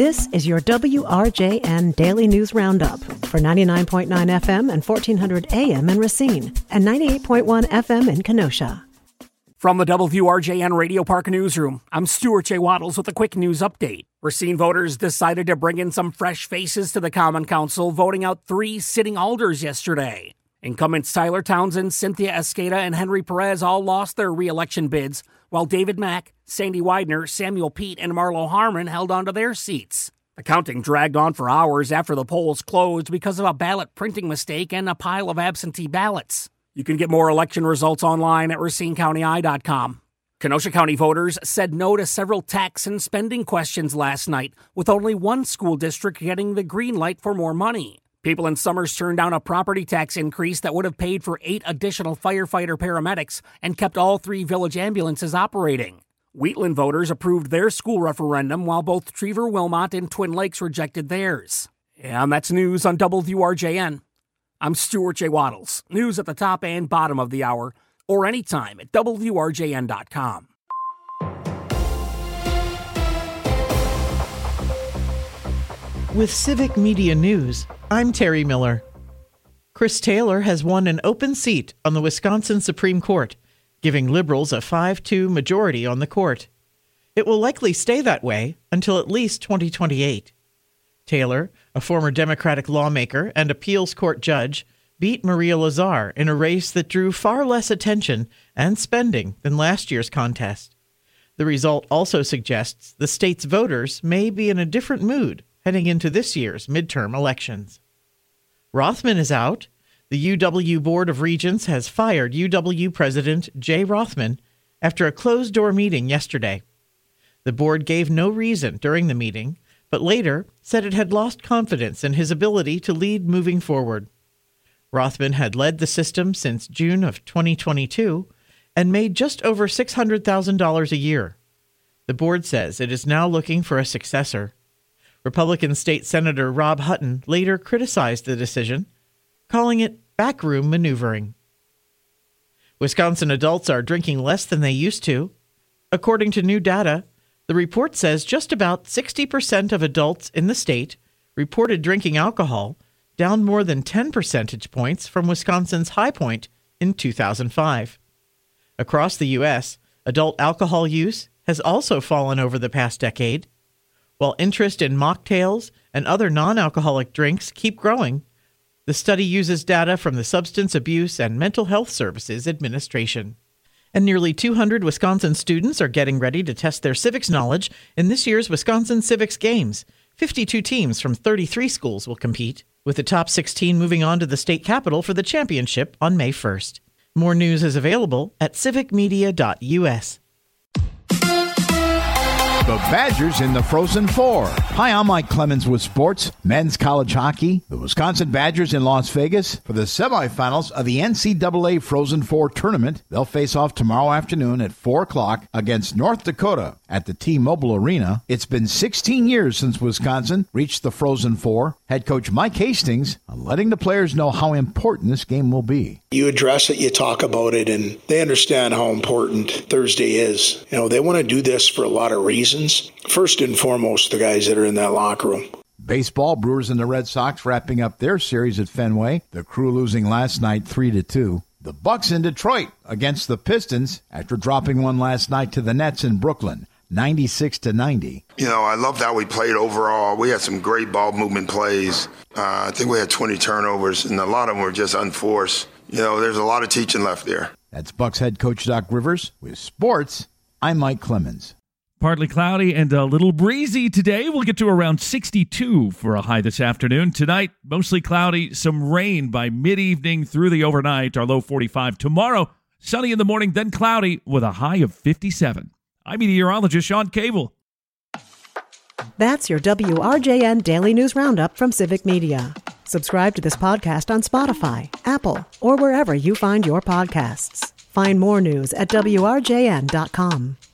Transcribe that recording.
This is your WRJN Daily News Roundup for 99.9 FM and 1400 AM in Racine and 98.1 FM in Kenosha. From the WRJN Radio Park Newsroom, I'm Stuart J. Waddles with a quick news update. Racine voters decided to bring in some fresh faces to the Common Council, voting out 3 sitting alders yesterday. Incumbents Tyler Townsend, Cynthia Escada, and Henry Perez all lost their re-election bids, while David Mack, Sandy Widener, Samuel Pete, and Marlo Harmon held on to their seats. The counting dragged on for hours after the polls closed because of a ballot printing mistake and a pile of absentee ballots. You can get more election results online at RacineCountyEye.com. Kenosha County voters said no to several tax and spending questions last night, with only one school district getting the green light for more money. People in Summers turned down a property tax increase that would have paid for 8 additional firefighter paramedics and kept all 3 village ambulances operating. Wheatland voters approved their school referendum, while both Trever, Wilmot, and Twin Lakes rejected theirs. And that's news on WRJN. I'm Stuart J. Waddles. News at the top and bottom of the hour, or anytime at WRJN.com. With Civic Media News, I'm Terry Miller. Chris Taylor has won an open seat on the Wisconsin Supreme Court, giving liberals a 5-2 majority on the court. It will likely stay that way until at least 2028. Taylor, a former Democratic lawmaker and appeals court judge, beat Maria Lazar in a race that drew far less attention and spending than last year's contest. The result also suggests the state's voters may be in a different mood heading into this year's midterm elections. Rothman is out. The UW Board of Regents has fired UW President Jay Rothman after a closed-door meeting yesterday. The board gave no reason during the meeting, but later said it had lost confidence in his ability to lead moving forward. Rothman had led the system since June of 2022 and made just over $600,000 a year. The board says it is now looking for a successor. Republican State Senator Rob Hutton later criticized the decision, calling it backroom maneuvering. Wisconsin adults are drinking less than they used to. According to new data, the report says just about 60% of adults in the state reported drinking alcohol, down more than 10 percentage points from Wisconsin's high point in 2005. Across the U.S., adult alcohol use has also fallen over the past decade. While interest in mocktails and other non-alcoholic drinks keep growing, the study uses data from the Substance Abuse and Mental Health Services Administration. And nearly 200 Wisconsin students are getting ready to test their civics knowledge in this year's Wisconsin Civics Games. 52 teams from 33 schools will compete, with the top 16 moving on to the state capitol for the championship on May 1st. More news is available at civicmedia.us. The Badgers in the Frozen Four. Hi, I'm Mike Clemens with sports. Men's college hockey. The Wisconsin Badgers in Las Vegas for the semifinals of the NCAA Frozen Four tournament. They'll face off tomorrow afternoon at 4 o'clock against North Dakota at the T-Mobile Arena. It's been 16 years since Wisconsin reached the Frozen Four. Head coach Mike Hastings on letting the players know how important this game will be. You address it, you talk about it, and they understand how important Thursday is. You know, they want to do this for a lot of reasons. First and foremost, the guys that are in that locker room. Baseball, Brewers and the Red Sox wrapping up their series at Fenway. The Crew losing last night 3-2. The Bucks in Detroit against the Pistons after dropping one last night to the Nets in Brooklyn, 96-90. You know, I loved how we played overall. We had some great ball movement plays. I think we had 20 turnovers, and a lot of them were just unforced. You know, there's a lot of teaching left there. That's Bucks head coach Doc Rivers. With sports, I'm Mike Clemens. Partly cloudy and a little breezy today. We'll get to around 62 for a high this afternoon. Tonight, mostly cloudy, some rain by mid-evening through the overnight, our low 45. Tomorrow, sunny in the morning, then cloudy with a high of 57. I'm meteorologist Sean Cable. That's your WRJN Daily News Roundup from Civic Media. Subscribe to this podcast on Spotify, Apple, or wherever you find your podcasts. Find more news at WRJN.com.